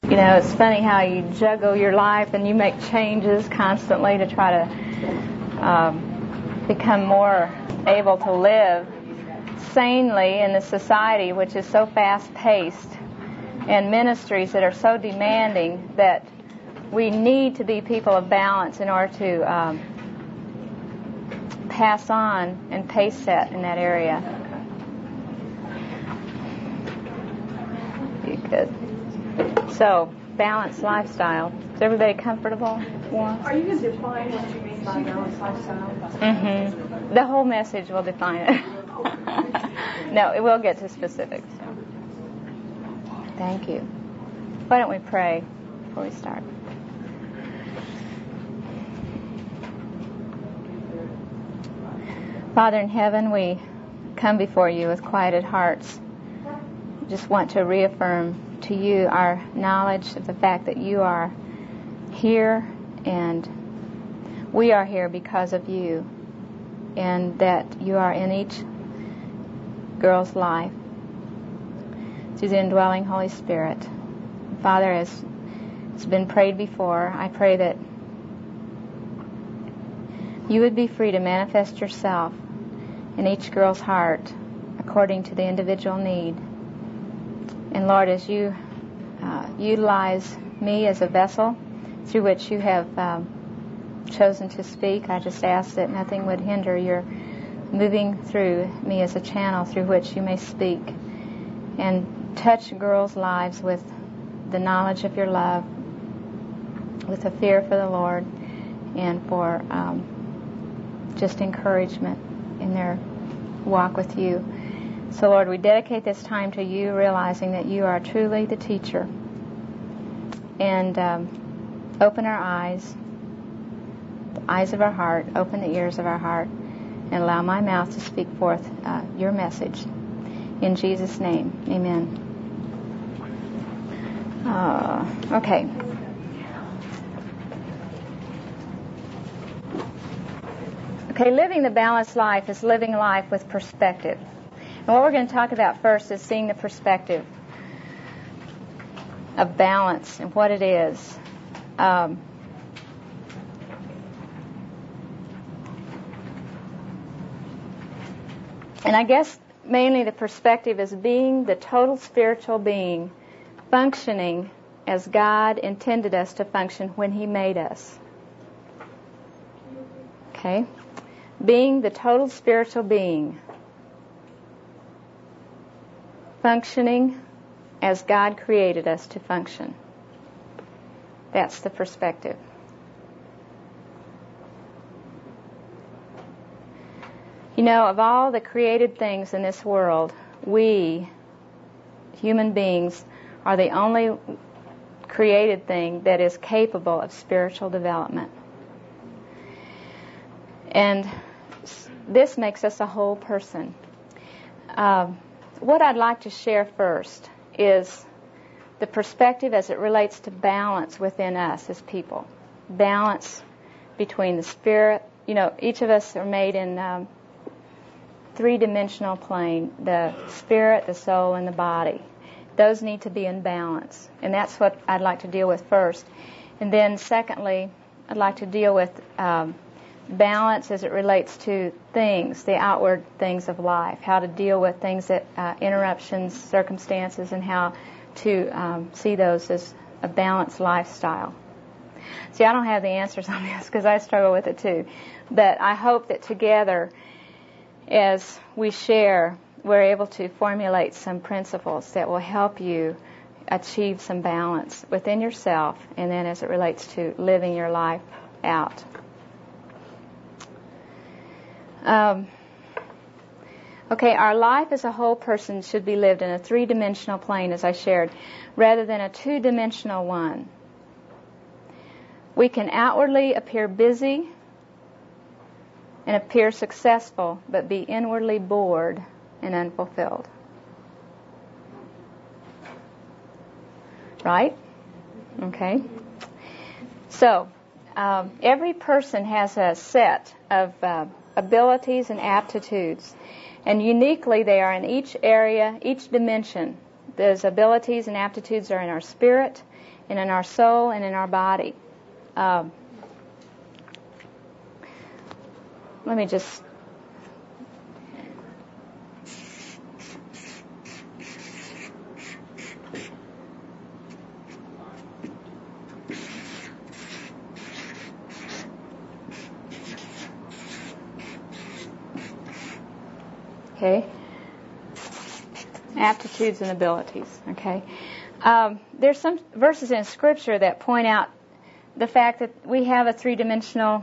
You know, it's funny how you juggle your life and you make changes constantly to try to become more able to live sanely in the society which is so fast-paced, and ministries that are so demanding that we need to be people of balance in order to pass on and pace set in that area. Good. So, balanced lifestyle. Is everybody comfortable? Warm? Are you going to define what you mean by balanced lifestyle? Mm-hmm. The whole message will define it. No, it will get to specifics. So. Thank you. Why don't we pray before we start? Father in heaven, we come before you with quieted hearts. Just want to reaffirm to you our knowledge of the fact that you are here and we are here because of you, and that you are in each girl's life through the indwelling Holy Spirit. Father, as it's been prayed before, I pray that you would be free to manifest yourself in each girl's heart according to the individual need. And Lord, as you utilize me as a vessel through which you have chosen to speak, I just ask that nothing would hinder your moving through me as a channel through which you may speak and touch girls' lives with the knowledge of your love, with a fear for the Lord, and for just encouragement in their walk with you. So, Lord, we dedicate this time to you, realizing that you are truly the teacher. And open our eyes, the eyes of our heart, open the ears of our heart, and allow my mouth to speak forth your message. In Jesus' name, amen. Okay. Okay, living the balanced life is living life with perspective. And what we're going to talk about first is seeing the perspective of balance and what it is. And I guess mainly the perspective is being the total spiritual being, functioning as God intended us to function when He made us. Okay? Being the total spiritual being, functioning as God created us to function. That's the perspective. You know, of all the created things in this world, we, human beings, are the only created thing that is capable of spiritual development. And this makes us a whole person. What I'd like to share first is the perspective as it relates to balance within us as people. Balance between the spirit. You know, each of us are made in three-dimensional plane, the spirit, the soul, and the body. Those need to be in balance. And that's what I'd like to deal with first. And then secondly, I'd like to deal with balance as it relates to things, the outward things of life, how to deal with things that interruptions, circumstances, and how to see those as a balanced lifestyle. See, I don't have the answers on this because I struggle with it too. But I hope that together, as we share, we're able to formulate some principles that will help you achieve some balance within yourself, and then as it relates to living your life out. Okay, our life as a whole person should be lived in a three-dimensional plane, as I shared, rather than a two-dimensional one. We can outwardly appear busy and appear successful, but be inwardly bored and unfulfilled. Right? Okay. So, every person has a set of abilities and aptitudes, and uniquely they are in each area, each dimension Those abilities and aptitudes are in our spirit, and in our soul, and in our body. Let me just... Okay. Aptitudes and abilities. Okay. There's some verses in Scripture that point out the fact that we have a three-dimensional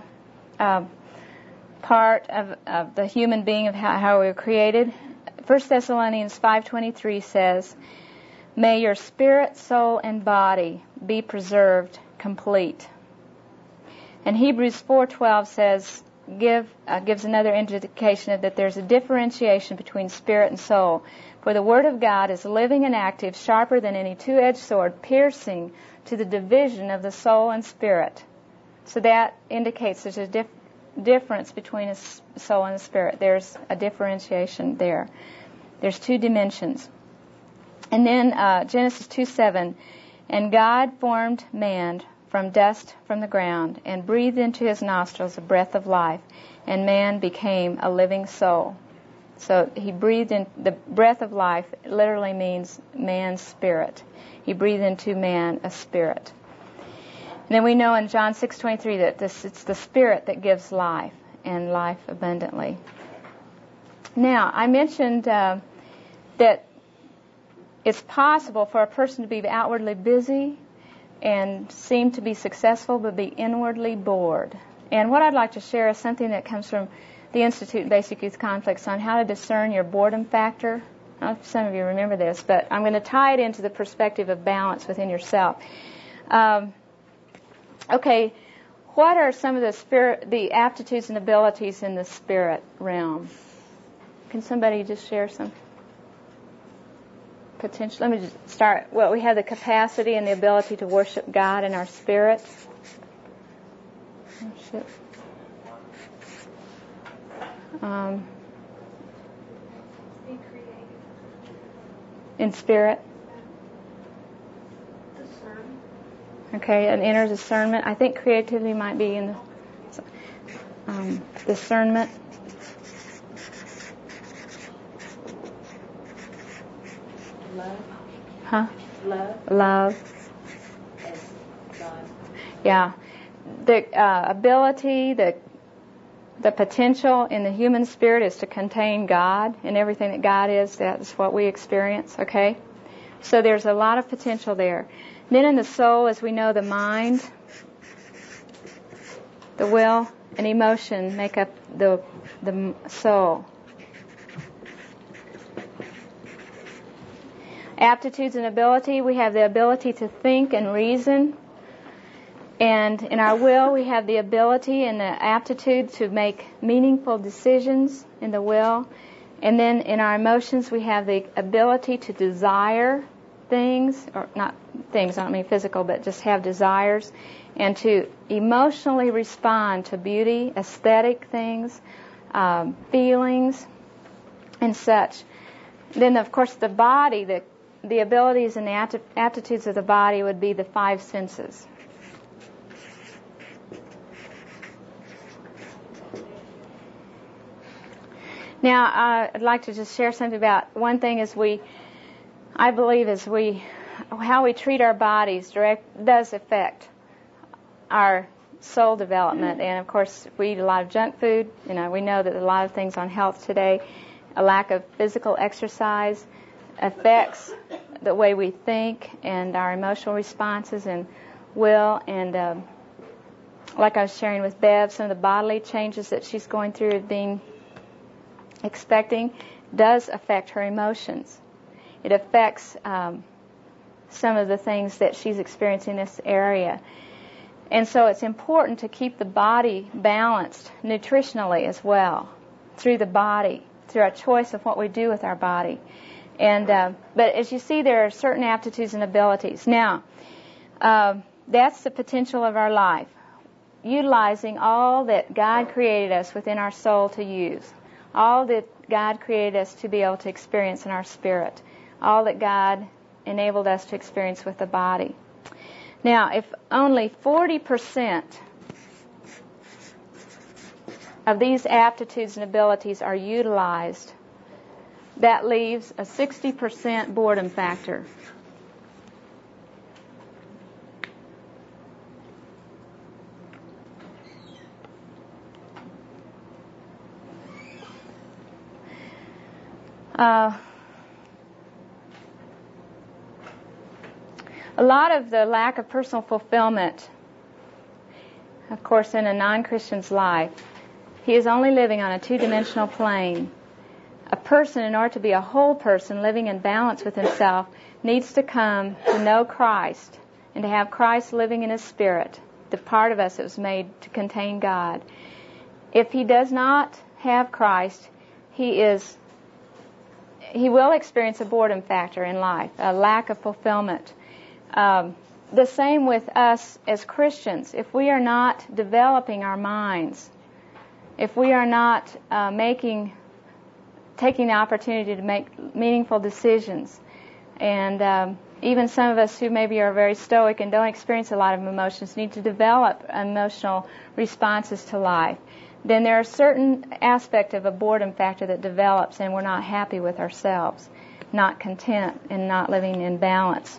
part of the human being, of how we were created. 1 Thessalonians 5:23 says, "May your spirit, soul, and body be preserved complete." And Hebrews 4:12 says, gives another indication of that there's a differentiation between spirit and soul. For the Word of God is living and active, sharper than any two-edged sword, piercing to the division of the soul and spirit. So that indicates there's a difference between a soul and a spirit. There's a differentiation there. There's two dimensions. And then Genesis 2:7, "And God formed man from dust from the ground, and breathed into his nostrils a breath of life, and man became a living soul." So he breathed in. The breath of life literally means man's spirit. He breathed into man a spirit. And then we know in John 6:23 that it's the spirit that gives life, and life abundantly. Now, I mentioned that it's possible for a person to be outwardly busy and seem to be successful, but be inwardly bored. And what I'd like to share is something that comes from the Institute of Basic Youth Conflicts on how to discern your boredom factor. I don't know if some of you remember this, but I'm going to tie it into the perspective of balance within yourself. Okay, what are some of the aptitudes and abilities in the spirit realm? Can somebody just share some potential? Let me just start. Well, we have the capacity and the ability to worship God in our spirit. Worship. Be creative. In spirit. Discern. Okay, an inner discernment. I think creativity might be in the discernment. Love. Huh? Love. Love. As God. Yeah. The ability, the potential in the human spirit is to contain God, and everything that God is, that's what we experience, okay? So there's a lot of potential there. Then in the soul, as we know, the mind, the will, and emotion make up the soul. Aptitudes and ability, we have the ability to think and reason. And in our will, we have the ability and the aptitude to make meaningful decisions in the will. And then in our emotions, we have the ability to desire things, or not things, I don't mean physical, but just have desires, and to emotionally respond to beauty, aesthetic things, feelings, and such. Then, of course, the body, the abilities and the aptitudes of the body would be the five senses. Now, I'd like to just share something about one thing I believe how we treat our bodies does affect our soul development. And of course, if we eat a lot of junk food, we know that a lot of things on health today, a lack of physical exercise affects the way we think and our emotional responses and will. And like I was sharing with Bev, some of the bodily changes that she's going through expecting does affect her emotions. It affects some of the things that she's experiencing in this area. And so it's important to keep the body balanced nutritionally as well, through the body, through our choice of what we do with our body. And but as you see, there are certain aptitudes and abilities. Now, that's the potential of our life, utilizing all that God created us within our soul to use. All that God created us to be able to experience in our spirit. All that God enabled us to experience with the body. Now, if only 40% of these aptitudes and abilities are utilized, that leaves a 60% boredom factor. A lot of the lack of personal fulfillment, of course, in a non-Christian's life, he is only living on a two-dimensional plane. A person, in order to be a whole person living in balance with himself, needs to come to know Christ and to have Christ living in his spirit, the part of us that was made to contain God. If he does not have Christ, he will experience a boredom factor in life, a lack of fulfillment. The same with us as Christians. If we are not developing our minds, if we are not taking the opportunity to make meaningful decisions, and even some of us who maybe are very stoic and don't experience a lot of emotions need to develop emotional responses to life, then there are certain aspects of a boredom factor that develops, and we're not happy with ourselves, not content, and not living in balance.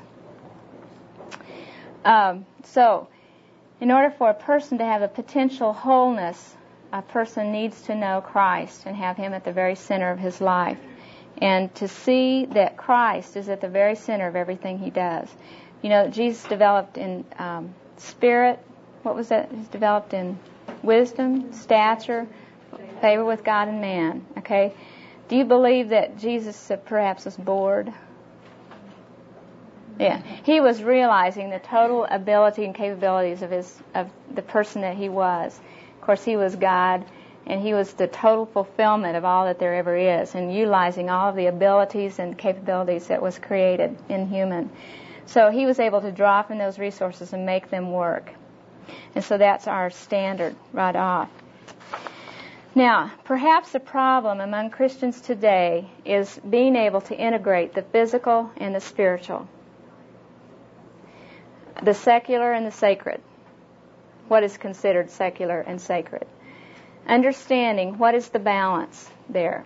So, in order for a person to have a potential wholeness, a person needs to know Christ and have him at the very center of his life, and to see that Christ is at the very center of everything he does. You know, Jesus developed in spirit. What was that? He's developed in wisdom, stature, favor with God and man. Okay? Do you believe that Jesus perhaps was bored? Yeah. He was realizing the total ability and capabilities of the person that he was. Of course, he was God, and he was the total fulfillment of all that there ever is, and utilizing all of the abilities and capabilities that was created in human. So he was able to draw from those resources and make them work. And so that's our standard right off. Now, perhaps the problem among Christians today is being able to integrate the physical and the spiritual, the secular and the sacred, what is considered secular and sacred. Understanding what is the balance there.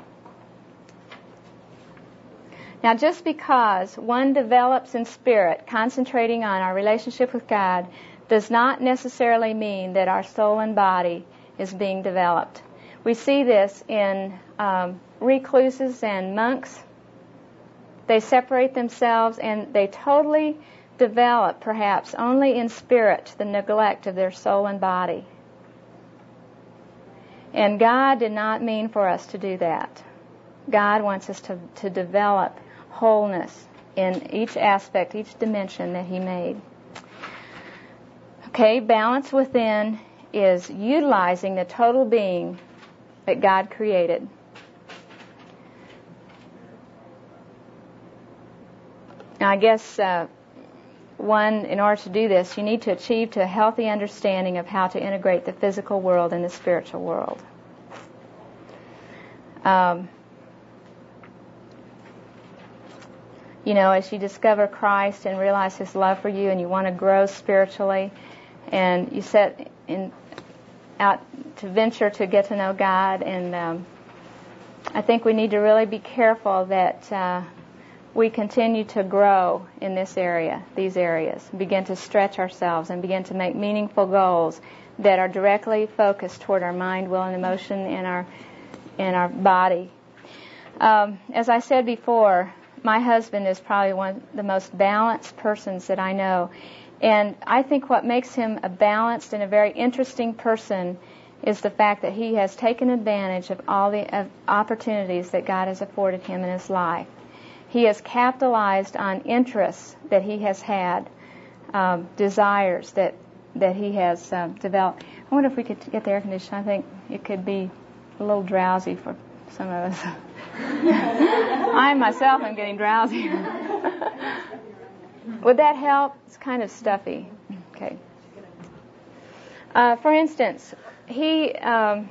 Now, just because one develops in spirit, concentrating on our relationship with God, does not necessarily mean that our soul and body is being developed. We see this in recluses and monks. They separate themselves and they totally develop, perhaps only in spirit, the neglect of their soul and body. And God did not mean for us to do that. God wants us to develop wholeness in each aspect, each dimension that He made. Okay, balance within is utilizing the total being that God created. Now, I guess in order to do this, you need to achieve to a healthy understanding of how to integrate the physical world and the spiritual world. You know, as you discover Christ and realize His love for you and you want to grow spiritually, and you set out to venture to get to know God, and I think we need to really be careful that we continue to grow in this area, these areas, begin to stretch ourselves and begin to make meaningful goals that are directly focused toward our mind, will, and emotion and our body. As I said before, my husband is probably one of the most balanced persons that I know. And I think what makes him a balanced and a very interesting person is the fact that he has taken advantage of all the opportunities that God has afforded him in his life. He has capitalized on interests that he has had, desires that he has developed. I wonder if we could get the air conditioner. I think it could be a little drowsy for some of us. I myself am getting drowsy. Would that help? It's kind of stuffy. Okay. For instance, the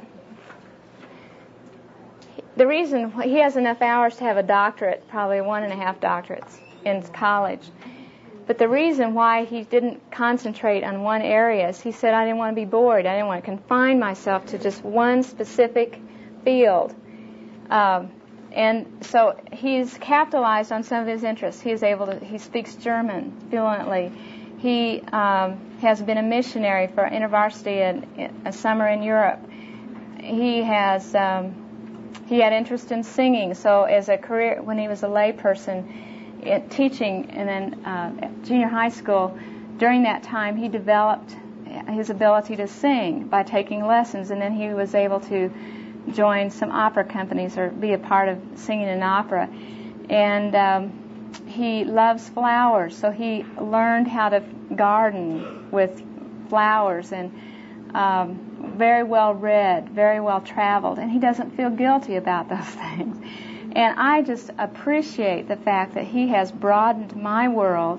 reason he has enough hours to have a doctorate, probably 1.5 doctorates. in college. But the reason why he didn't concentrate on one area is he said, I didn't want to be bored. I didn't want to confine myself to just one specific field. And so he's capitalized on some of his interests. He speaks German fluently. He has been a missionary for InterVarsity a summer in Europe. He had interest in singing. So as a career, when he was a lay person, teaching and then at junior high school, during that time he developed his ability to sing by taking lessons, and then he was able to join some opera companies or be a part of singing an opera. And he loves flowers, so he learned how to garden with flowers, and very well read, very well traveled, and he doesn't feel guilty about those things. And I just appreciate the fact that he has broadened my world,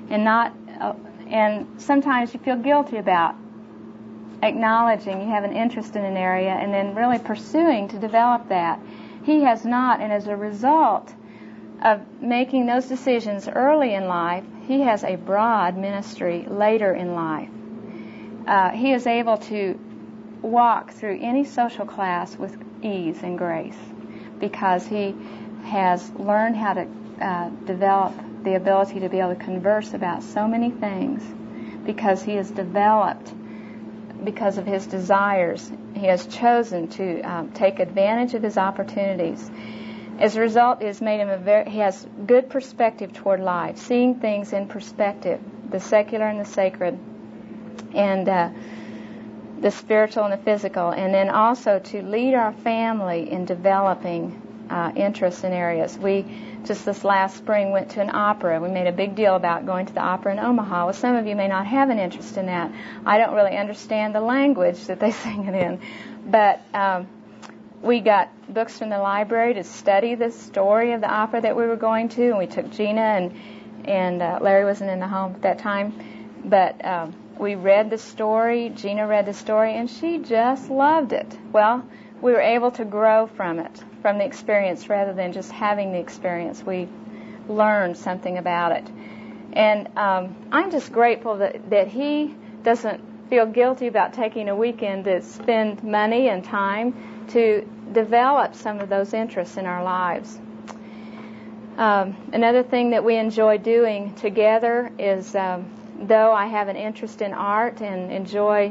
and sometimes you feel guilty about acknowledging you have an interest in an area and then really pursuing to develop that. He has not, and as a result of making those decisions early in life, he has a broad ministry later in life. He is able to walk through any social class with ease and grace, because he has learned how to develop the ability to be able to converse about so many things, because he has developed, because of his desires, he has chosen to take advantage of his opportunities. As a result, it has made him he has good perspective toward life, seeing things in perspective, the secular and the sacred, and the spiritual and the physical, and then also to lead our family in developing interests in areas. We just this last spring went to an opera. We made a big deal about going to the opera in Omaha. Well, some of you may not have an interest in that. I don't really understand the language that they sing it in, but we got books from the library to study the story of the opera that we were going to, and we took Gina and Larry wasn't in the home at that time, but we read the story. Gina read the story, and she just loved it. Well, we were able to grow from it, from the experience, rather than just having the experience. We learned something about it. And I'm just grateful that he doesn't feel guilty about taking a weekend to spend money and time to develop some of those interests in our lives. Another thing that we enjoy doing together is, though I have an interest in art and enjoy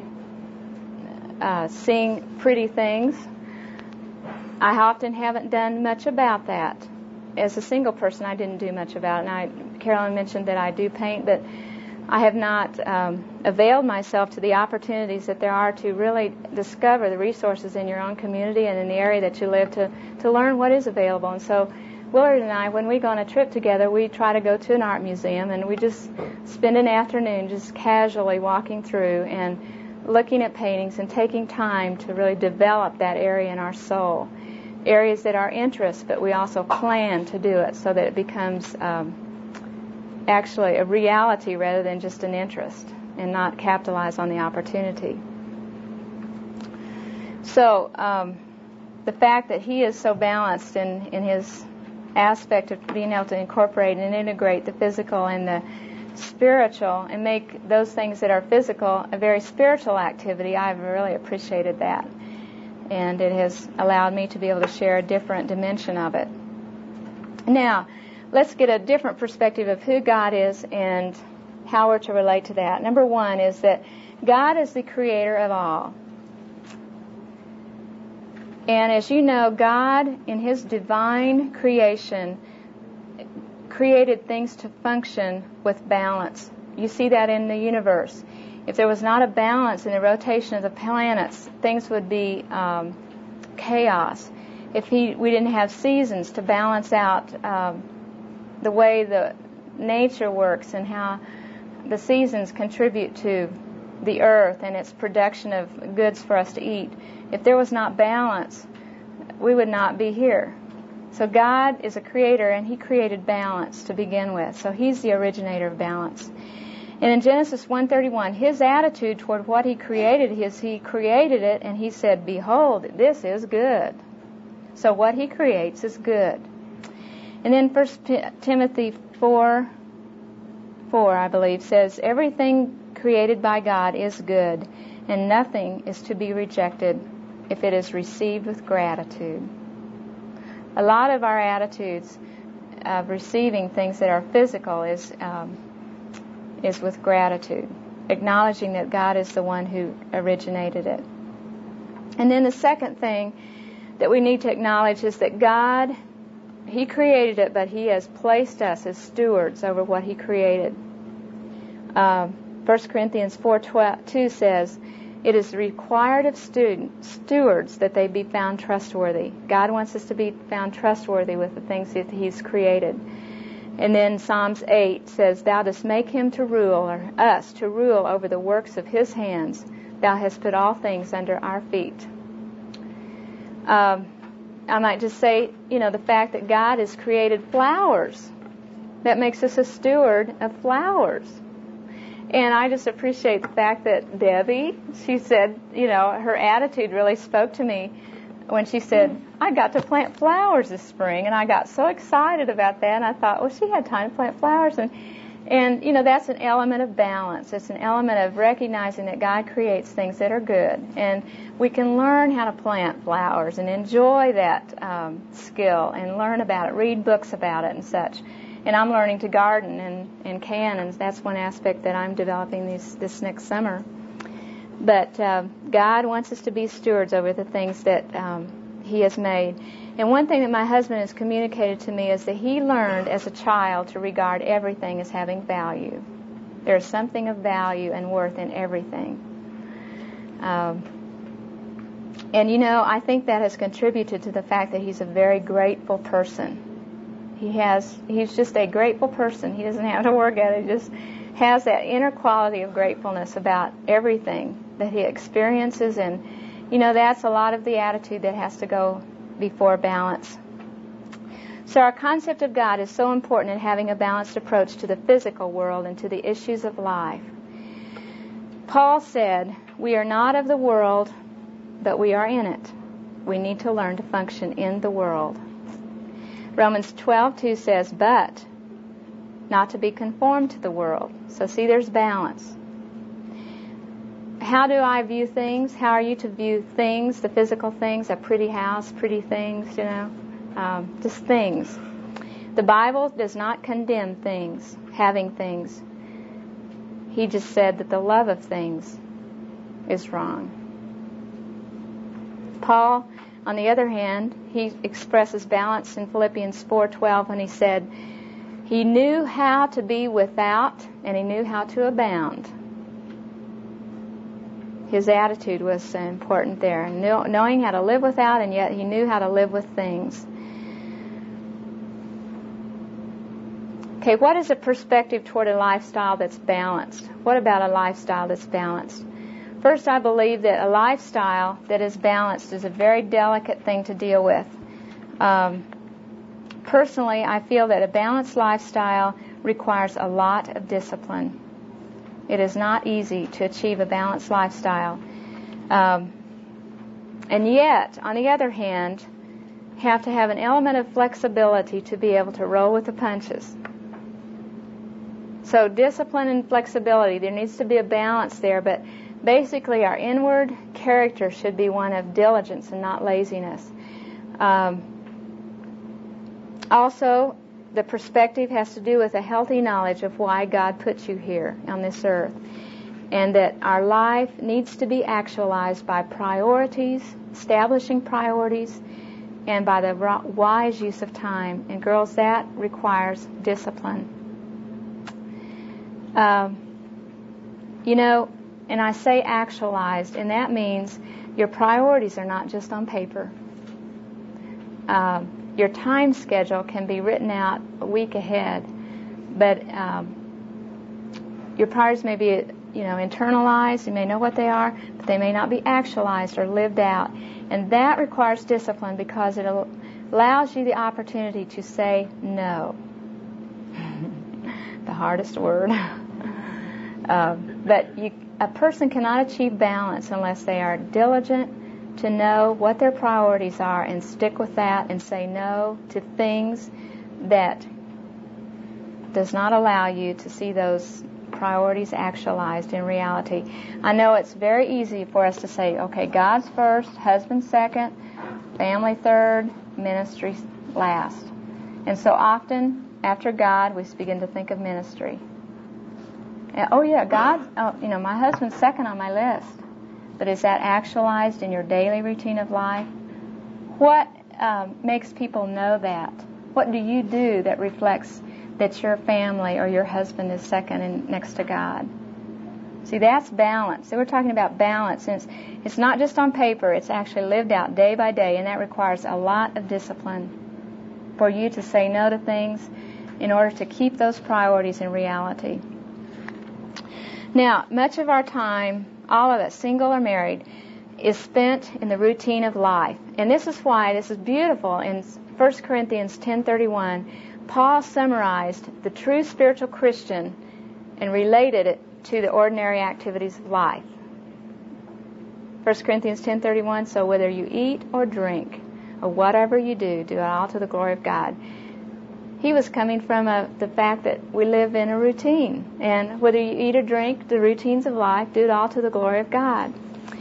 seeing pretty things, I often haven't done much about that. As a single person, I didn't do much about it. And Carolyn mentioned that I do paint, but I have not availed myself to the opportunities that there are to really discover the resources in your own community and in the area that you live to learn what is available. And so Willard and I, when we go on a trip together, we try to go to an art museum, and we just spend an afternoon just casually walking through and looking at paintings and taking time to really develop that area in our soul. Areas that are interest, but we also plan to do it so that it becomes actually a reality rather than just an interest, and not capitalize on the opportunity. So the fact that he is so balanced in his aspect of being able to incorporate and integrate the physical and the spiritual and make those things that are physical a very spiritual activity, I've really appreciated that. And it has allowed me to be able to share a different dimension of it. Now, let's get a different perspective of who God is and how we're to relate to that. Number one is that God is the creator of all. And as you know, God, in His divine creation, created things to function with balance. You see that in the universe. If there was not a balance in the rotation of the planets, things would be chaos. If we didn't have seasons to balance out the way the nature works and how the seasons contribute to the earth and its production of goods for us to eat, if there was not balance, we would not be here. So God is a creator, and He created balance to begin with. So He's the originator of balance. And in Genesis 1:31, His attitude toward what He created is He created it, and He said, "Behold, this is good." So what He creates is good. And then 1 Timothy 4:4, I believe, says, everything created by God is good, and nothing is to be rejected if it is received with gratitude. A lot of our attitudes of receiving things that are physical is with gratitude, acknowledging that God is the one who originated it. And then the second thing that we need to acknowledge is that God, He created it, but He has placed us as stewards over what He created. 1 Corinthians 4:2 says, it is required of stewards that they be found trustworthy. God wants us to be found trustworthy with the things that He's created. And then Psalms 8 says, thou dost make him to rule, or us to rule over the works of His hands. Thou hast put all things under our feet. I might just say, the fact that God has created flowers, that makes us a steward of flowers. And I just appreciate the fact that Debbie, she said, her attitude really spoke to me when she said, I got to plant flowers this spring. And I got so excited about that. And I thought, well, she had time to plant flowers. And that's an element of balance. It's an element of recognizing that God creates things that are good. And we can learn how to plant flowers and enjoy that skill and learn about it, read books about it and such. And I'm learning to garden and can, and that's one aspect that I'm developing this next summer. But God wants us to be stewards over the things that He has made. And one thing that my husband has communicated to me is that he learned as a child to regard everything as having value. There's something of value and worth in everything. And I think that has contributed to the fact that he's a very grateful person. He's just a grateful person. He doesn't have to work at it. He just has that inner quality of gratefulness about everything that he experiences. And, that's a lot of the attitude that has to go before balance. So our concept of God is so important in having a balanced approach to the physical world and to the issues of life. Paul said, we are not of the world, but we are in it. We need to learn to function in the world. Romans 12:2 says, but not to be conformed to the world. So see, there's balance. How do I view things? How are you to view things, the physical things, a pretty house, pretty things, just things. The Bible does not condemn things, having things. He just said that the love of things is wrong. Paul, on the other hand, he expresses balance in Philippians 4:12 when he said, he knew how to be without and he knew how to abound. His attitude was important there, knowing how to live without, and yet he knew how to live with things. Okay, what is a perspective toward a lifestyle that's balanced? What about a lifestyle that's balanced? First, I believe that a lifestyle that is balanced is a very delicate thing to deal with. Personally, I feel that a balanced lifestyle requires a lot of discipline. It is not easy to achieve a balanced lifestyle. And yet, on the other hand, have to have an element of flexibility to be able to roll with the punches. So discipline and flexibility, there needs to be a balance there, but basically our inward character should be one of diligence and not laziness. Also, the perspective has to do with a healthy knowledge of why God put you here on this earth, and that our life needs to be actualized by priorities, establishing priorities, and by the wise use of time. And girls, that requires discipline. And I say actualized, and that means your priorities are not just on paper. Your time schedule can be written out a week ahead, but your priorities may be, internalized. You may know what they are, but they may not be actualized or lived out. And that requires discipline because it allows you the opportunity to say no. The hardest word. But a person cannot achieve balance unless they are diligent to know what their priorities are and stick with that and say no to things that does not allow you to see those priorities actualized in reality. I know it's very easy for us to say, okay, God's first, husband second, family third, ministry last. And so often, after God, we begin to think of ministry. And, oh yeah, my husband's second on my list. But is that actualized in your daily routine of life? What makes people know that? What do you do that reflects that your family or your husband is second and next to God? See, that's balance. So we're talking about balance. And it's not just on paper. It's actually lived out day by day, and that requires a lot of discipline for you to say no to things in order to keep those priorities in reality. Now, much of our time, all of us, single or married, is spent in the routine of life. And this is why this is beautiful. In 1 Corinthians 10:31, Paul summarized the true spiritual Christian and related it to the ordinary activities of life. 1 Corinthians 10:31, so whether you eat or drink or whatever you do, do it all to the glory of God. He was coming from the fact that we live in a routine. And whether you eat or drink, the routines of life, do it all to the glory of God.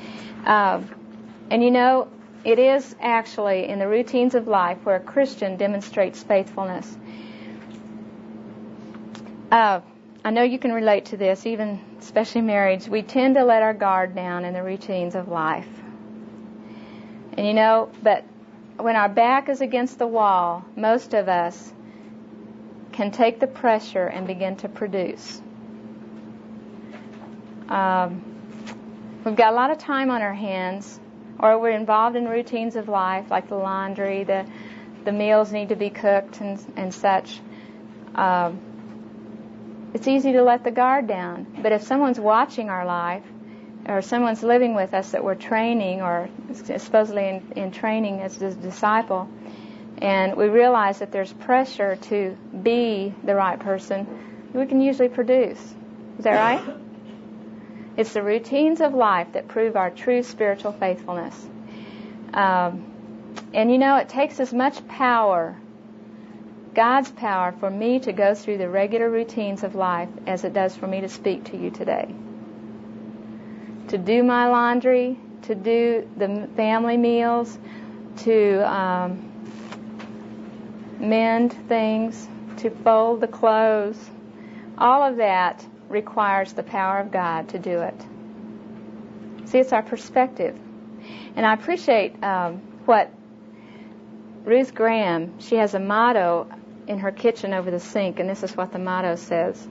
And it is actually in the routines of life where a Christian demonstrates faithfulness. I know you can relate to this, even especially marrieds. We tend to let our guard down in the routines of life. And but when our back is against the wall, most of us can take the pressure and begin to produce. We've got a lot of time on our hands, or we're involved in routines of life, like the laundry, the meals need to be cooked and such. It's easy to let the guard down. But if someone's watching our life, or someone's living with us that we're training, or supposedly in training as a disciple, and we realize that there's pressure to be the right person, we can usually produce. Is that right? It's the routines of life that prove our true spiritual faithfulness. And it takes as much power, God's power, for me to go through the regular routines of life as it does for me to speak to you today. To do my laundry, to do the family meals, to mend things, to fold the clothes. All of that requires the power of God to do it. See, it's our perspective. And I appreciate what Ruth Graham, she has a motto in her kitchen over the sink, and this is what the motto says.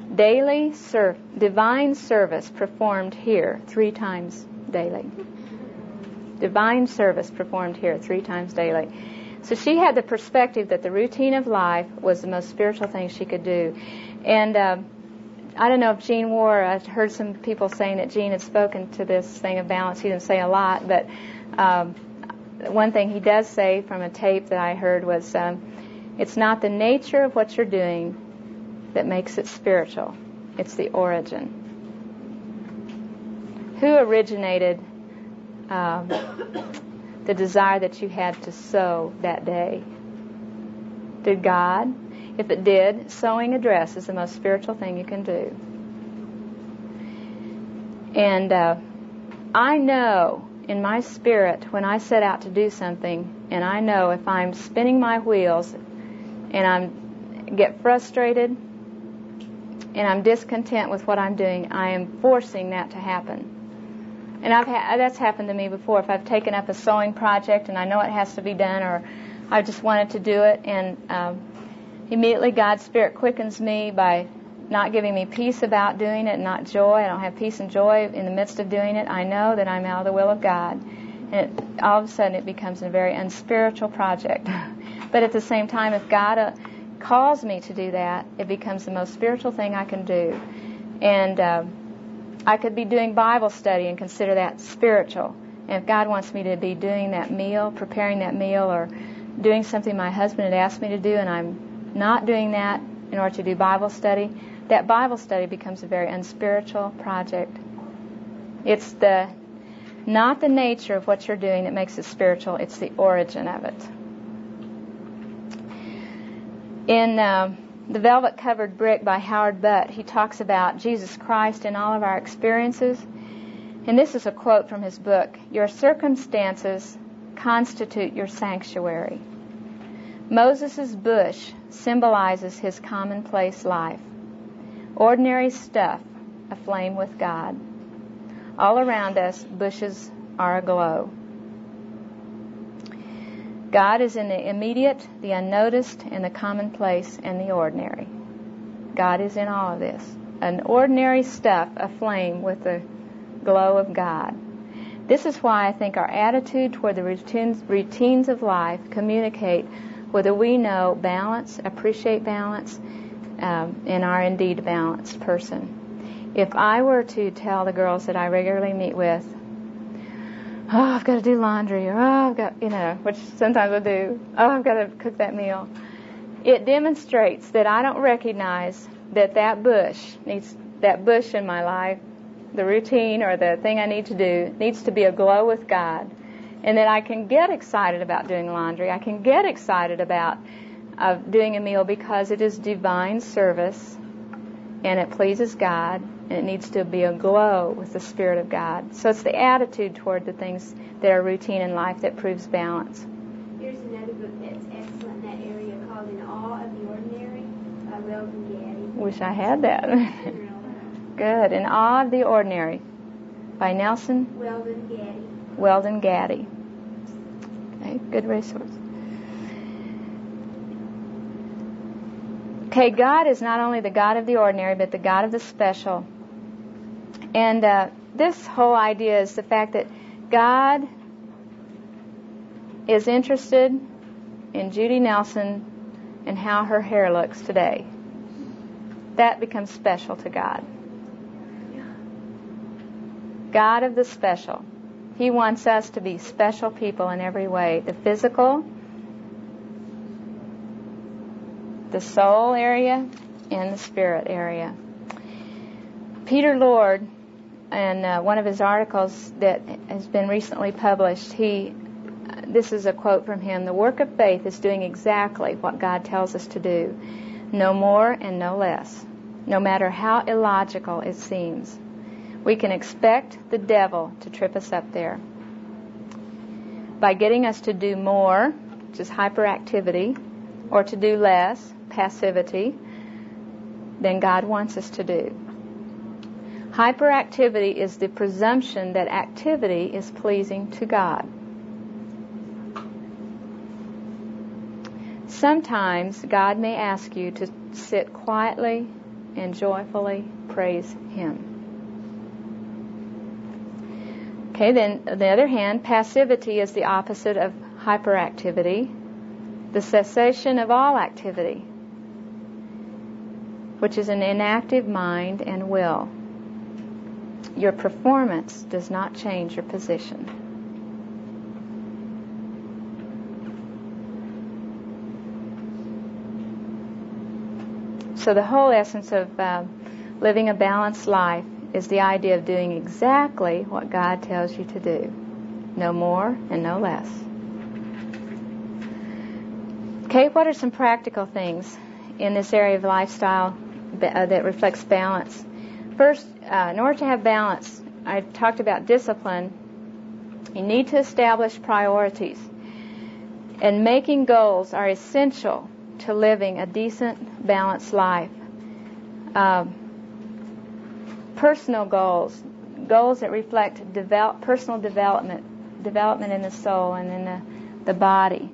Divine service performed here 3 times daily. Divine service performed here 3 times daily. So she had the perspective that the routine of life was the most spiritual thing she could do. And I don't know if Gene Ward, I've heard some people saying that Gene had spoken to this thing of balance. He didn't say a lot, but one thing he does say from a tape that I heard was, it's not the nature of what you're doing that makes it spiritual. It's the origin. Who originated the desire that you had to sow that day? Did God? If it did, sewing a dress is the most spiritual thing you can do. And I know in my spirit when I set out to do something, and I know if I'm spinning my wheels and I get frustrated and I'm discontent with what I'm doing, I am forcing that to happen. And that's happened to me before. If I've taken up a sewing project and I know it has to be done, or I just wanted to do it, and immediately God's Spirit quickens me by not giving me peace about doing it, not joy. I don't have peace and joy in the midst of doing it. I know that I'm out of the will of God. And all of a sudden it becomes a very unspiritual project. But at the same time, if God calls me to do that, it becomes the most spiritual thing I can do. And I could be doing Bible study and consider that spiritual. And if God wants me to be doing that meal, preparing that meal, or doing something my husband had asked me to do, and I'm not doing that in order to do Bible study, that Bible study becomes a very unspiritual project. It's not the nature of what you're doing that makes it spiritual, it's the origin of it. In The Velvet-Covered Brick by Howard Butt, he talks about Jesus Christ in all of our experiences. And this is a quote from his book: "Your circumstances constitute your sanctuary." Moses' bush symbolizes his commonplace life. Ordinary stuff aflame with God. All around us, bushes are aglow. God is in the immediate, the unnoticed, and the commonplace, and the ordinary. God is in all of this. An ordinary stuff aflame with the glow of God. This is why I think our attitude toward the routines of life communicate whether we know balance, appreciate balance, and are indeed a balanced person. If I were to tell the girls that I regularly meet with, "Oh, I've got to do laundry," or "Oh, I've got," which sometimes I do, "Oh, I've got to cook that meal," it demonstrates that I don't recognize that bush in my life, the routine or the thing I need to do, needs to be aglow with God, and that I can get excited about doing laundry. I can get excited about doing a meal because it is divine service, and it pleases God, and it needs to be aglow with the Spirit of God. So it's the attitude toward the things that are routine in life that proves balance. Here's another book that's excellent in that area called In Awe of the Ordinary by Weldon Gaddy. Wish I had that. Good. In Awe of the Ordinary by Nelson Weldon Gaddy. Okay, good resource. Okay, God is not only the God of the ordinary, but the God of the special. And this whole idea is the fact that God is interested in Judy Nelson and how her hair looks today. That becomes special to God. God of the special. He wants us to be special people in every way. The physical, the soul area, and the spirit area. Peter Lord, in one of his articles that has been recently published, this is a quote from him: "The work of faith is doing exactly what God tells us to do, no more and no less, no matter how illogical it seems. We can expect the devil to trip us up there by getting us to do more, which is hyperactivity, or to do less, passivity, than God wants us to do. Hyperactivity is the presumption that activity is pleasing to God. Sometimes God may ask you to sit quietly and joyfully praise Him. Okay, then on the other hand, passivity is the opposite of hyperactivity, the cessation of all activity, which is an inactive mind and will. Your performance does not change your position. So the whole essence of living a balanced life is the idea of doing exactly what God tells you to do. No more and no less. Okay, what are some practical things in this area of lifestyle that reflects balance? First, in order to have balance, I talked about discipline. You need to establish priorities. And making goals are essential to living a decent, balanced life. Personal goals that reflect personal development in the soul and in the body.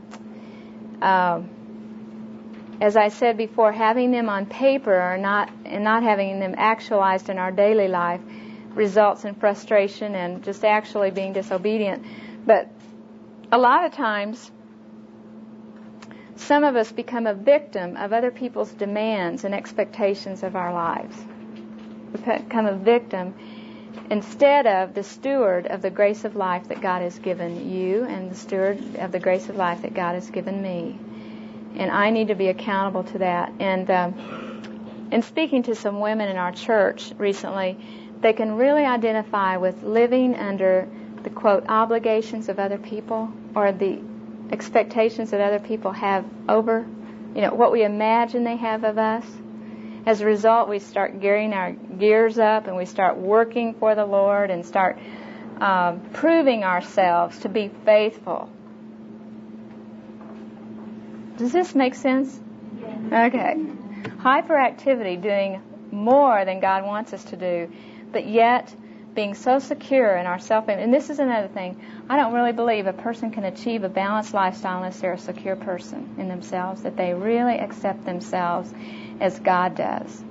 As I said before, having them on paper and not having them actualized in our daily life results in frustration and just actually being disobedient. But a lot of times, some of us become a victim of other people's demands and expectations of our lives. We become a victim instead of the steward of the grace of life that God has given you and the steward of the grace of life that God has given me. And I need to be accountable to that. And in speaking to some women in our church recently, they can really identify with living under the, quote, obligations of other people or the expectations that other people have over what we imagine they have of us. As a result, we start gearing our gears up and we start working for the Lord and start proving ourselves to be faithful. Does this make sense? Yes. Okay. Hyperactivity, doing more than God wants us to do, but yet being so secure in our self-image. And this is another thing. I don't really believe a person can achieve a balanced lifestyle unless they're a secure person in themselves, that they really accept themselves as God does.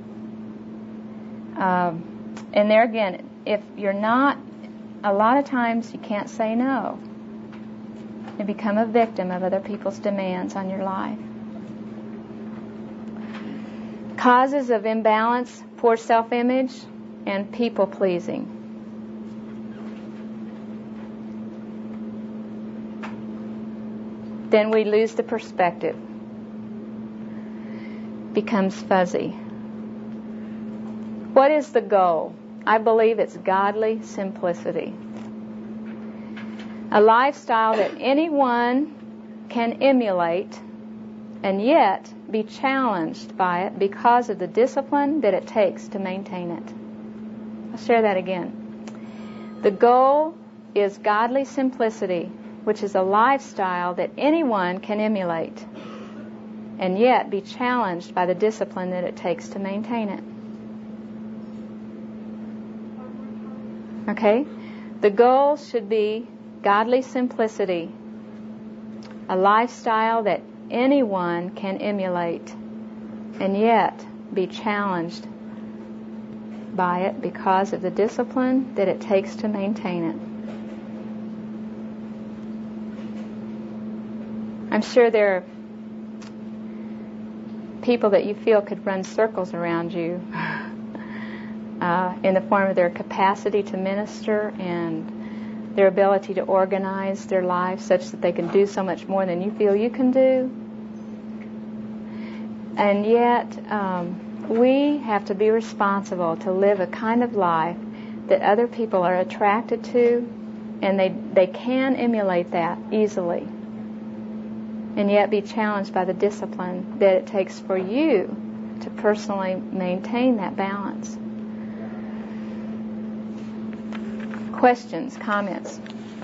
And there again, if you're not, a lot of times you can't say no. You become a victim of other people's demands on your life. Causes of imbalance, poor self-image, and people-pleasing. Then we lose the perspective. Becomes fuzzy. What is the goal? I believe it's godly simplicity. A lifestyle that anyone can emulate and yet be challenged by it because of the discipline that it takes to maintain it. I'll share that again. The goal is godly simplicity, which is a lifestyle that anyone can emulate and yet be challenged by the discipline that it takes to maintain it. Okay? The goal should be godly simplicity, a lifestyle that anyone can emulate and yet be challenged by it because of the discipline that it takes to maintain it. I'm sure there are people that you feel could run circles around you in the form of their capacity to minister and their ability to organize their lives such that they can do so much more than you feel you can do. And yet, we have to be responsible to live a kind of life that other people are attracted to, and they can emulate that easily, and yet be challenged by the discipline that it takes for you to personally maintain that balance. Questions, comments?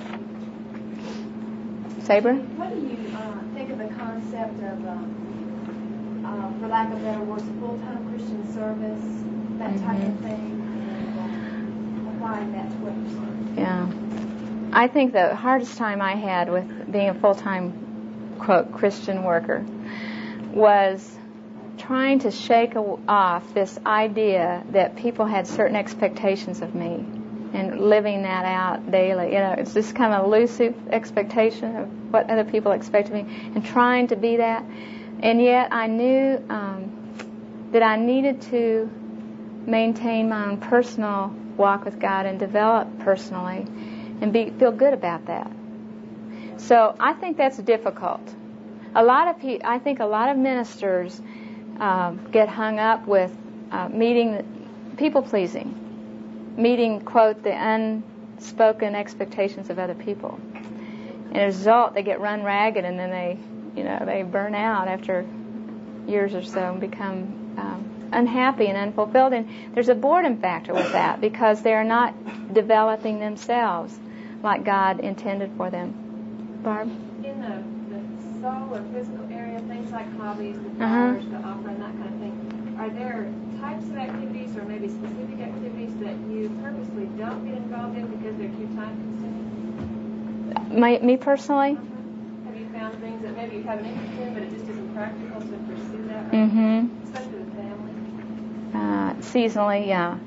Sabre? What do you think of the concept of, for lack of better words, full-time Christian service, that type of thing, and applying that to what you're saying? Yeah. I think the hardest time I had with being a full-time, quote, Christian worker was trying to shake off this idea that people had certain expectations of me and living that out daily. It's this kind of elusive expectation of what other people expect of me and trying to be that. And yet I knew that I needed to maintain my own personal walk with God and develop personally and feel good about that. So I think that's difficult. I think a lot of ministers get hung up with people-pleasing, meeting, quote, the unspoken expectations of other people. And as a result, they get run ragged, and then they burn out after years or so and become unhappy and unfulfilled. And there's a boredom factor with that because they are not developing themselves like God intended for them. Barb? In the soul or physical area, things like hobbies, the flowers, the opera, and that kind of thing, are there types of activities or maybe specific activities that you purposely don't get involved in because they're too time-consuming? Me personally? Have you found things that maybe you have an interest in, but it just isn't practical to pursue that right? Mm-hmm. Especially with family? Seasonally, yeah.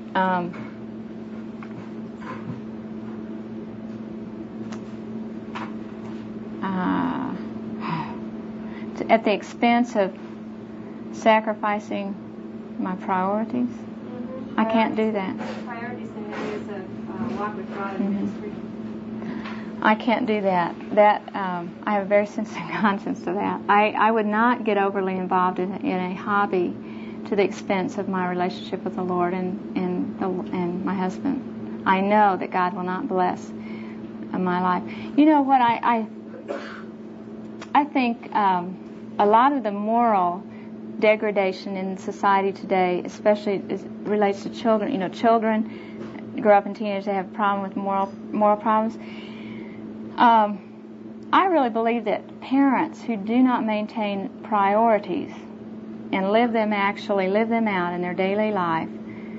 At the expense of sacrificing my priorities. Mm-hmm. I can't do that. Priorities in areas of walk with God and ministry. I can't do that. I have a very sensitive conscience to that. I would not get overly involved in a hobby to the expense of my relationship with the Lord and my husband. I know that God will not bless my life. You know what? I think a lot of the moral degradation in society today, especially as it relates to children. Children grow up in teenagers, they have a problem with moral problems. I really believe that parents who do not maintain priorities and live them out in their daily life,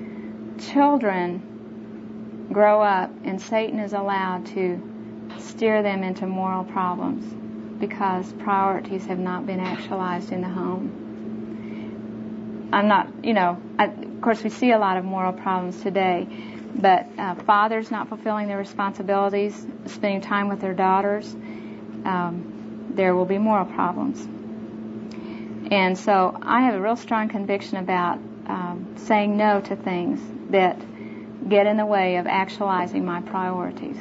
children grow up and Satan is allowed to steer them into moral problems because priorities have not been actualized in the home. Of course we see a lot of moral problems today, but fathers not fulfilling their responsibilities, spending time with their daughters, there will be moral problems. And so I have a real strong conviction about saying no to things that get in the way of actualizing my priorities.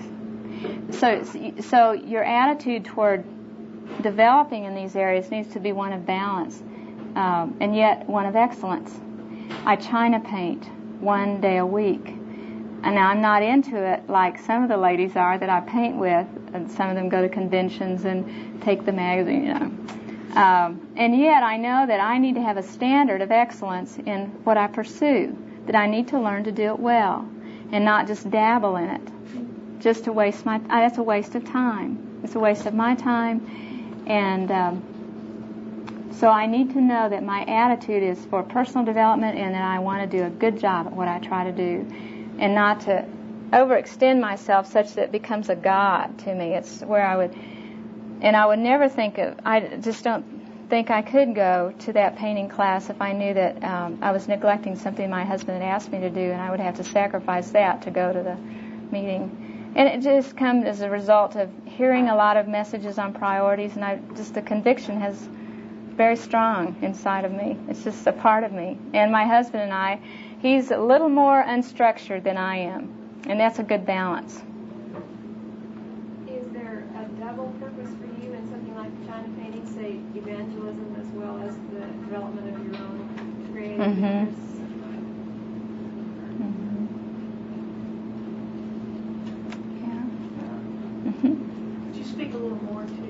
So your attitude toward developing in these areas needs to be one of balance, and yet one of excellence. I china paint 1 day a week. And now I'm not into it like some of the ladies are that I paint with, and some of them go to conventions and take the magazine, and yet I know that I need to have a standard of excellence in what I pursue, that I need to learn to do it well and not just dabble in it. Just to waste that's a waste of time. It's a waste of my time, and so I need to know that my attitude is for personal development and that I want to do a good job at what I try to do, and not to overextend myself such that it becomes a god to me. It's where I would never I just don't think I could go to that painting class if I knew that I was neglecting something my husband had asked me to do, and I would have to sacrifice that to go to the meeting. And it just comes as a result of hearing a lot of messages on priorities, and the conviction has very strong inside of me. It's just a part of me. And my husband and I, he's a little more unstructured than I am, and that's a good balance. Is there a double purpose for you in something like China painting, say evangelism as well as the development of your own creative interests? Could you speak a little more to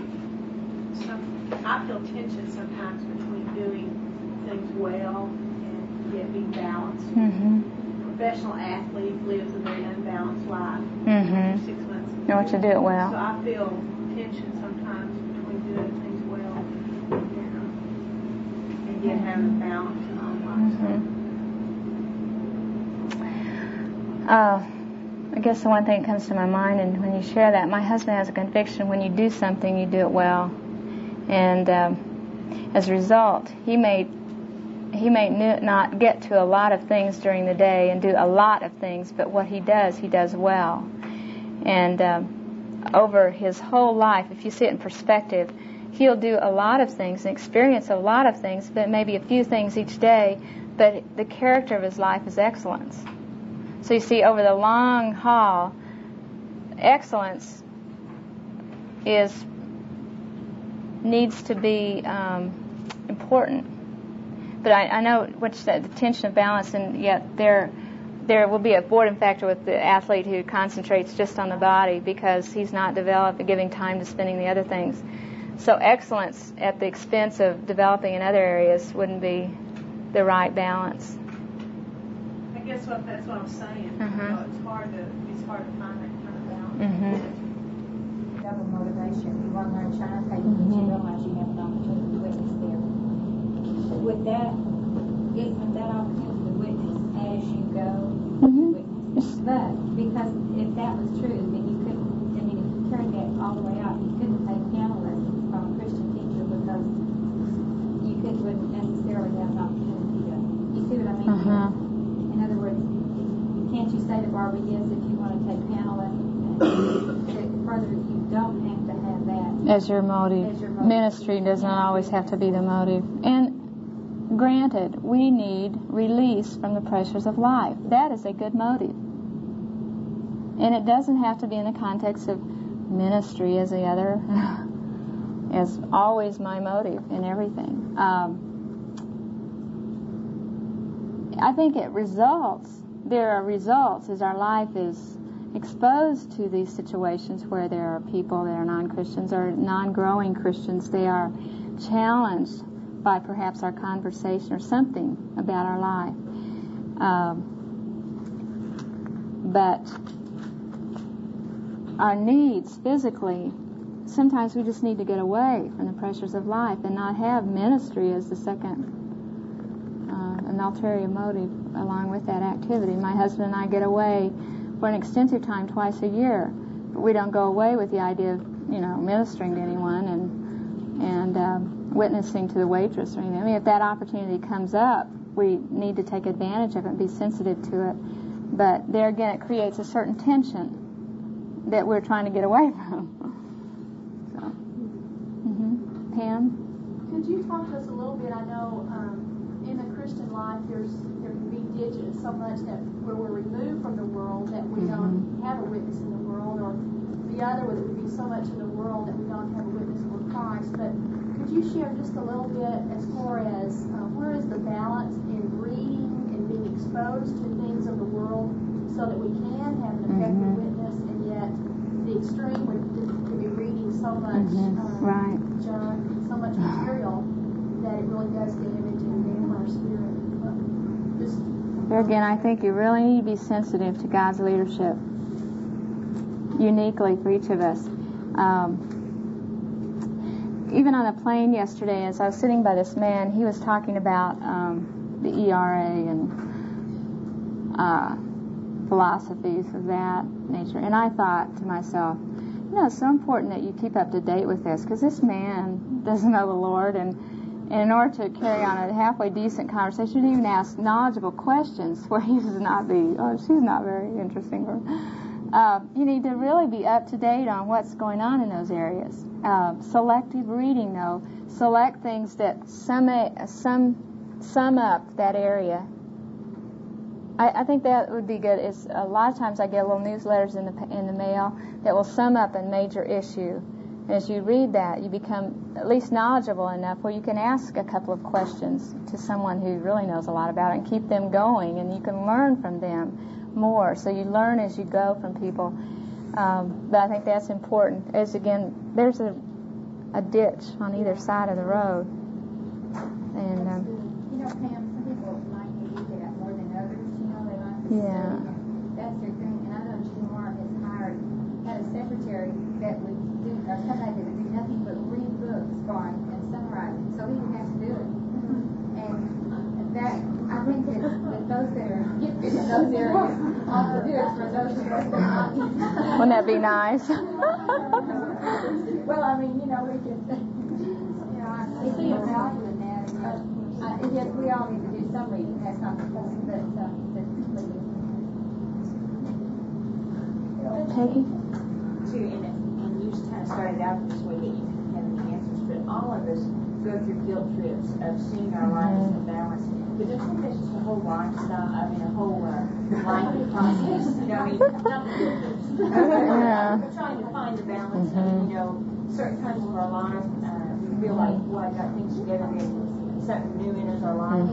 I feel tension sometimes between doing things well and yet being balanced. A professional athlete lives a very unbalanced life for 6 months. You want to do it well. So I feel tension sometimes between doing things well and yet having balance in our lives. I guess the one thing that comes to my mind, and when you share that, my husband has a conviction: when you do something, you do it well. And as a result, he may not get to a lot of things during the day and do a lot of things, but what he does well. And over his whole life, if you see it in perspective, he'll do a lot of things and experience a lot of things, but maybe a few things each day, but the character of his life is excellence. So you see, over the long haul, excellence needs to be important. But I know what you said, the tension of balance, and yet there will be a boredom factor with the athlete who concentrates just on the body because he's not giving time to spending the other things. So excellence at the expense of developing in other areas wouldn't be the right balance. I guess that's what I'm saying. It's hard to find that kind of balance. Double motivation. You want to learn China painting, but you realize you have an opportunity to witness there. With that, isn't that opportunity to witness as you go? Witness. But because if that was true, then you couldn't. I mean, if you turned that all the way out, you couldn't take piano lessons from a Christian teacher because you wouldn't necessarily have an opportunity to. You see what I mean? In other words, can't you say to Barbara, yes, if you want to take piano lessons, further you don't have to have that as your motive. Ministry does not always have to be the motive. And granted, we need release from the pressures of life. That is a good motive. And it doesn't have to be in the context of ministry as always my motive in everything. I think there are results as our life is exposed to these situations where there are people that are non-Christians or non-growing Christians. They are challenged by perhaps our conversation or something about our life. But our needs physically, sometimes we just need to get away from the pressures of life and not have ministry as the second, an ulterior motive along with that activity. My husband and I get away for an extensive time twice a year, but we don't go away with the idea of, ministering to anyone and witnessing to the waitress or anything. I mean, if that opportunity comes up, we need to take advantage of it and be sensitive to it. But there again, it creates a certain tension that we're trying to get away from. So, Pam? Could you talk to us a little bit? I know in the Christian life there can be ditches so much that where we're removed from the world that we don't have a witness in the world, or the other where there would be so much in the world that we don't have a witness for Christ. But could you share just a little bit as far as where is the balance in reading and being exposed to things of the world so that we can have an effective witness, and yet the extreme would be reading so much junk, so much material that it really does damage and damn our spirit. There again, I think you really need to be sensitive to God's leadership, uniquely for each of us. Even on a plane yesterday, as I was sitting by this man, he was talking about the ERA and philosophies of that nature. And I thought to myself, it's so important that you keep up to date with this, because this man doesn't know the Lord, and in order to carry on a halfway decent conversation, you even ask knowledgeable questions where he does not be, she's not very interesting. You need to really be up to date on what's going on in those areas. Selective reading, though. Select things that sum up that area. I think that would be good. Is a lot of times I get little newsletters in the mail that will sum up a major issue. And as you read that, you become at least knowledgeable enough where you can ask a couple of questions to someone who really knows a lot about it and keep them going, and you can learn from them more. So you learn as you go from people. But I think that's important. As again, there's a ditch on either side of the road. And Pam, some people like to do that more than others. They like to yeah. study. That's their thing. And I know Jim Mark had a secretary that would do, or somebody that would do nothing but read books for him and summarize it. So he didn't have to do it. And that, I think that those that are gifted in those areas ought to do it for those of us that are not. Wouldn't that be nice? Well, I mean, we can, I see a value in that. And yes, we all need to do some reading. That's not the point, but Peggy? Too, and you just kind of started out this way that you didn't have any answers, but all of us go through guilt trips of seeing our lives in balance. But don't you think that's just a whole lifestyle, a whole life process, not the guilt trips. We're trying to find the balance of, certain times of our life, we feel like, I got things together, and something new enters our life.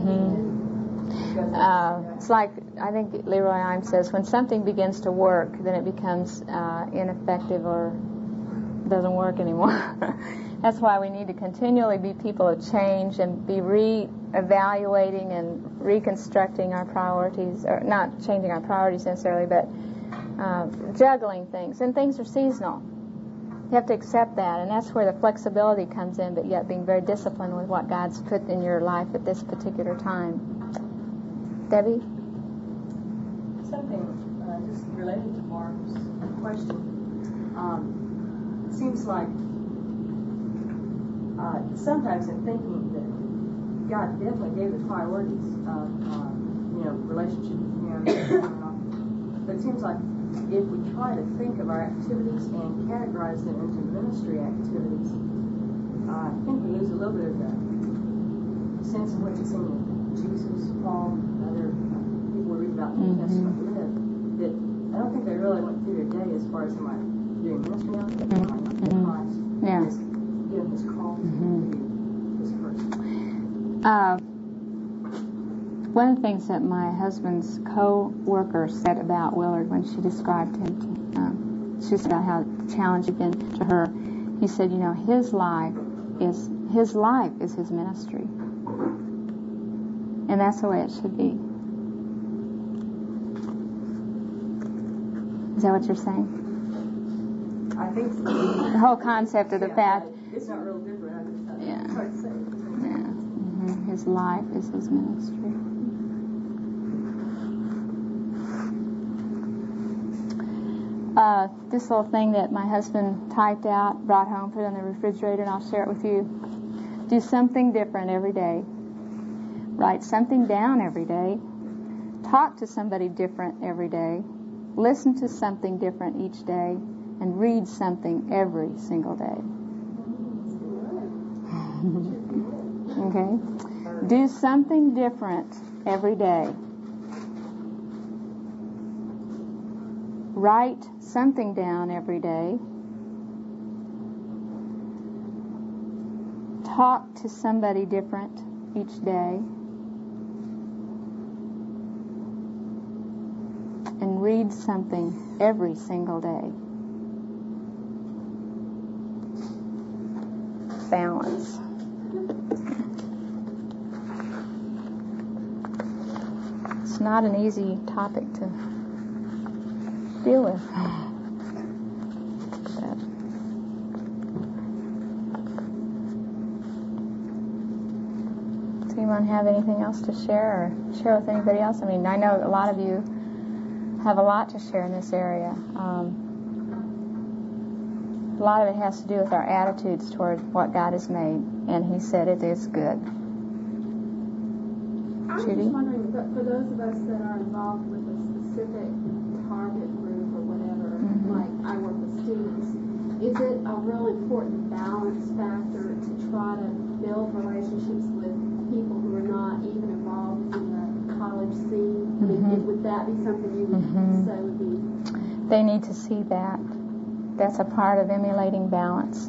It's like, I think Leroy Imes says, when something begins to work, then it becomes ineffective or doesn't work anymore. That's why we need to continually be people of change and be re-evaluating and reconstructing our priorities, or not changing our priorities necessarily, but juggling things. And things are seasonal. You have to accept that, and that's where the flexibility comes in, but yet being very disciplined with what God's put in your life at this particular time. Debbie? Something just related to Mark's question. It seems like sometimes in thinking that God definitely gave the priorities of relationship with Him, but it seems like if we try to think of our activities and categorize them into ministry activities, I think we lose a little bit of the sense of what it's in Jesus, Paul, other people we read about in the New Testament live, that I don't think they really went through their day as far as am I doing ministry now, but am I Christ? Yeah. His call to this person. One of the things that my husband's co-worker said about Willard when she described him she said about how challenging had been to her. He said, his life is his life is his ministry. And that's the way it should be. Is that what you're saying? I think so. The whole concept of the fact. It's not real different. Yeah. It's hard to say. Yeah. Mm-hmm. His life is his ministry. This little thing that my husband typed out, brought home, put it in the refrigerator, and I'll share it with you. Do something different every day. Write something down every day. Talk to somebody different every day. Listen to something different each day. And read something every single day. Okay? Do something different every day. Write something down every day. Talk to somebody different each day. And read something every single day. Balance. It's not an easy topic to deal with. But does anyone have anything else to share or share with anybody else? I mean, I know a lot of you have a lot to share in this area. A lot of it has to do with our attitudes toward what God has made, and He said it is good. I was just wondering, but for those of us that are involved with a specific target group or whatever, like I work with students, is it a real important balance factor to try to build relationships with people who are not even involved in the college scene? I mean, would that be something you would say would be? They need to see that. That's a part of emulating balance.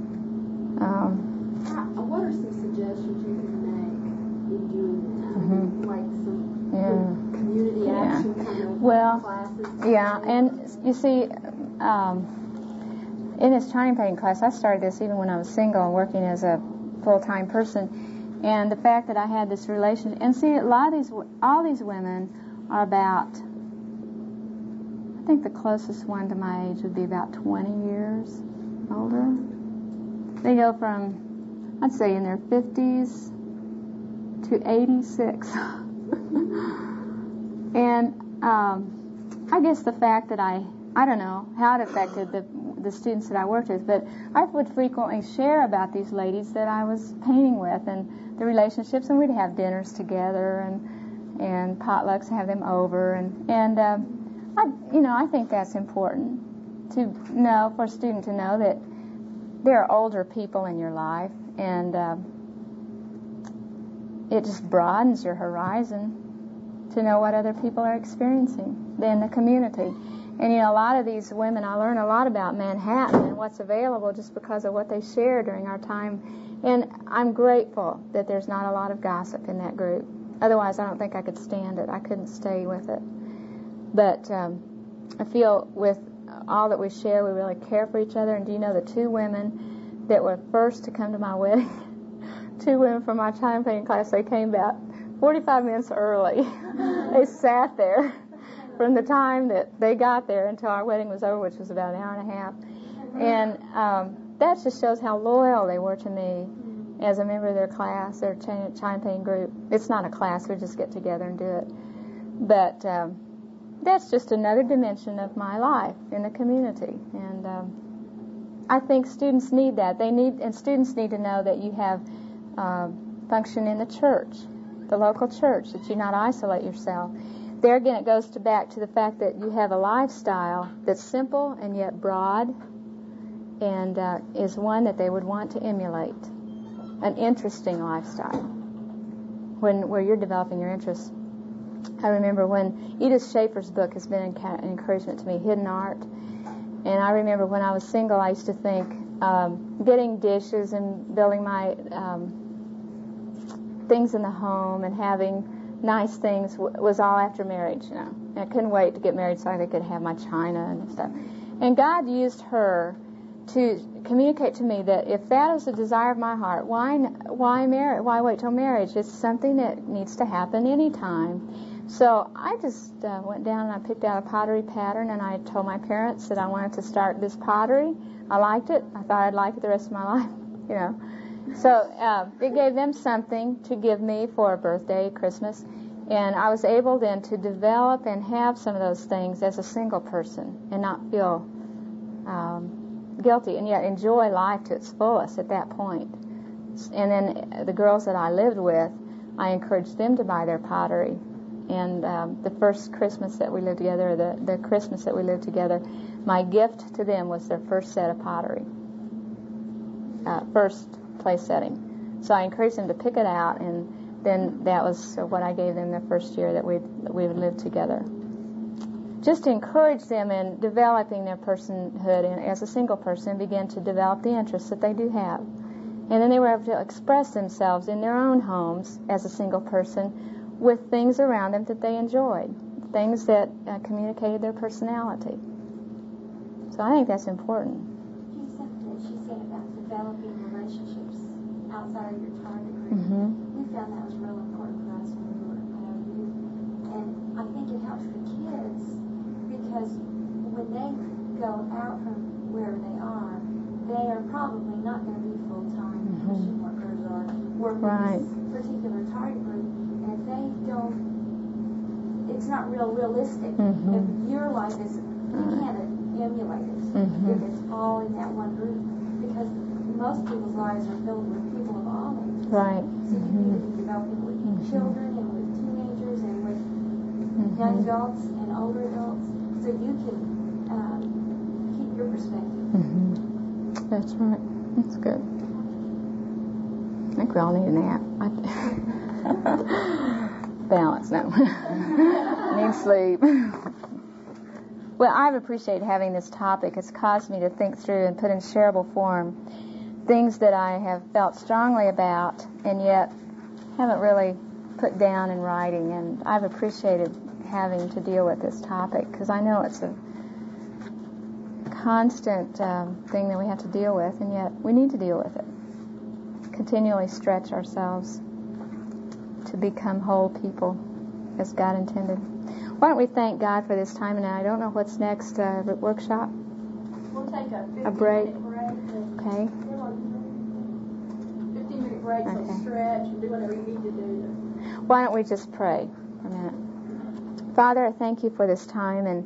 What are some suggestions you can make in doing that? Like some community action kind of classes? Yeah, and you see, in this China painting class, I started this even when I was single and working as a full-time person. And the fact that I had this relationship, and see, all these women are about, I think the closest one to my age would be about 20 years older. They go from, I'd say, in their 50s to 86. And I guess the fact that I don't know how it affected the students that I worked with, but I would frequently share about these ladies that I was painting with and the relationships, and we'd have dinners together and potlucks, have them over, and I think that's important to know, for a student to know that there are older people in your life, and it just broadens your horizon to know what other people are experiencing in the community. And a lot of these women, I learn a lot about Manhattan and what's available just because of what they share during our time. And I'm grateful that there's not a lot of gossip in that group. Otherwise, I don't think I could stand it. I couldn't stay with it. But I feel with all that we share, we really care for each other. And do you know the two women that were first to come to my wedding? Two women from my China painting class, they came about 45 minutes early. They sat there from the time that they got there until our wedding was over, which was about an hour and a half. And that just shows how loyal they were to me as a member of their class, their China painting group. It's not a class, we just get together and do it. But that's just another dimension of my life in the community. And I think students need that. Students need to know that you have function in the church, the local church, that you not isolate yourself. There again, it goes back to the fact that you have a lifestyle that's simple and yet broad, and is one that they would want to emulate. An interesting lifestyle where you're developing your interests. I remember when Edith Schaefer's book has been an encouragement to me, Hidden Art. And I remember when I was single, I used to think getting dishes and building my things in the home and having nice things was all after marriage. And I couldn't wait to get married so I could have my china and stuff. And God used her to communicate to me that if that is a desire of my heart, why wait till marriage? It's something that needs to happen anytime. So I just went down and I picked out a pottery pattern, and I told my parents that I wanted to start this pottery. I liked it. I thought I'd like it the rest of my life, you know. So it gave them something to give me for a birthday, Christmas, and I was able then to develop and have some of those things as a single person and not feel guilty, and yet enjoy life to its fullest at that point. And then the girls that I lived with, I encouraged them to buy their pottery. And the first Christmas that we lived together, the Christmas that we lived together, my gift to them was their first set of pottery, first place setting. So I encouraged them to pick it out, and then that was what I gave them the first year that we would live together. Just to encourage them in developing their personhood and as a single person, begin to develop the interests that they do have. And then they were able to express themselves in their own homes as a single person with things around them that they enjoyed, things that communicated their personality. So I think that's important. Something that she said about developing relationships outside of your target group. Mm-hmm. We found that was real important for us when we were youth. And I think it helps the kids because when they go out from where they are probably not going to be full-time Christian workers or work with this particular target group. And if they don't, it's not realistic. If your life is, you can't emulate it if it's all in that one group, because most people's lives are filled with people of all ages. Right. So you need to be developing with children and with teenagers and with young adults and older adults, so you can keep your perspective. That's right. That's good. I think we all need a nap. Balance, no. Need sleep. Well, I've appreciated having this topic. It's caused me to think through and put in shareable form things that I have felt strongly about and yet haven't really put down in writing. And I've appreciated having to deal with this topic because I know it's a constant thing that we have to deal with, and yet we need to deal with it. Continually stretch ourselves to become whole people as God intended. Why don't we thank God for this time? And I don't know what's next, workshop? We'll take a break. 15-minute break. Okay. 15-minute break, so stretch and do whatever you need to do. Why don't we just pray for a minute? Father, I thank you for this time, and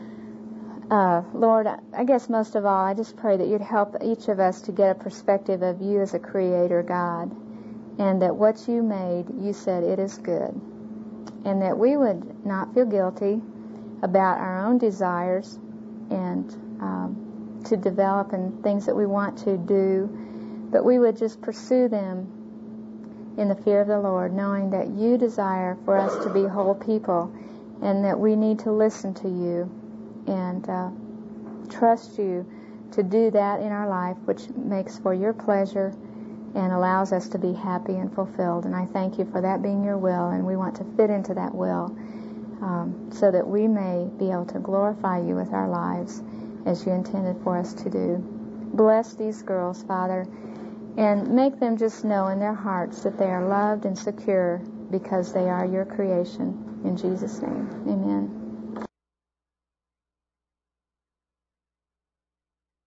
Lord, I guess most of all, I just pray that you'd help each of us to get a perspective of you as a creator, God, and that what you made, you said it is good, and that we would not feel guilty about our own desires and to develop and things that we want to do, but we would just pursue them in the fear of the Lord, knowing that you desire for us to be whole people and that we need to listen to you and trust you to do that in our life, which makes for your pleasure and allows us to be happy and fulfilled. And I thank you for that being your will, and we want to fit into that will so that we may be able to glorify you with our lives as you intended for us to do. Bless these girls, Father, and make them just know in their hearts that they are loved and secure because they are your creation. In Jesus' name, amen.